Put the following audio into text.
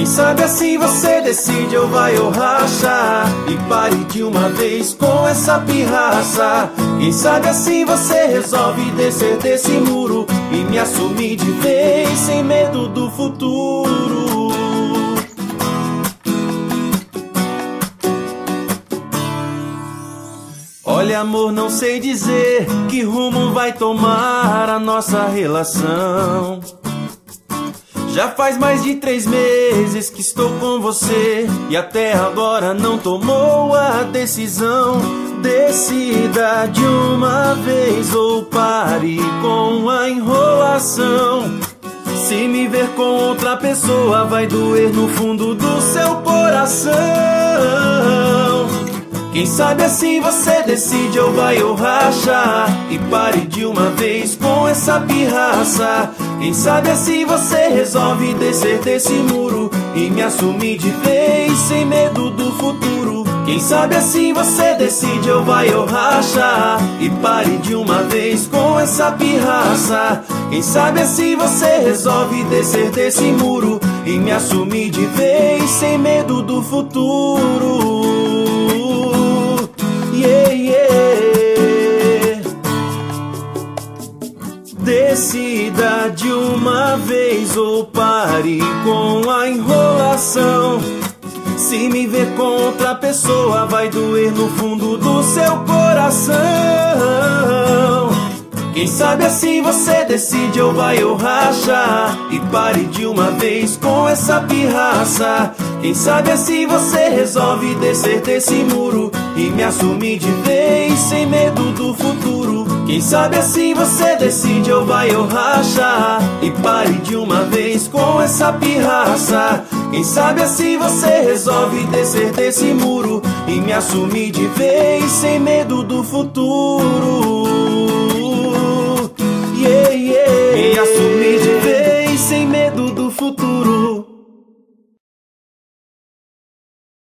Quem sabe assim você decide ou vai ou racha, e pare de uma vez com essa pirraça. Quem sabe assim você resolve descer desse muro e me assumir de vez sem medo do futuro. Olha amor, não sei dizer que rumo vai tomar a nossa relação. Já faz mais de 3 meses que estou com você e até agora não tomou a decisão. Decida de uma vez ou pare com a enrolação. Se me ver com outra pessoa vai doer no fundo do seu coração. Quem sabe assim você decide ou vai ou racha, e pare de uma vez com essa pirraça. Quem sabe assim você resolve descer desse muro e me assumir de vez sem medo do futuro. Quem sabe assim você decide ou vai ou racha, e pare de uma vez com essa pirraça. Quem sabe assim você resolve descer desse muro e me assumir de vez sem medo do futuro. Yeah, yeah. Decida de uma vez ou pare com a enrolação. Se me ver com outra pessoa vai doer no fundo do seu coração. Quem sabe assim você decide ou vai ou racha, e pare de uma vez com essa pirraça. Quem sabe assim você resolve descer desse muro e me assumir de vez sem medo do futuro. Quem sabe assim você decide ou vai ou racha, e pare de uma vez com essa pirraça. Quem sabe assim você resolve descer desse muro e me assumir de vez sem medo do futuro.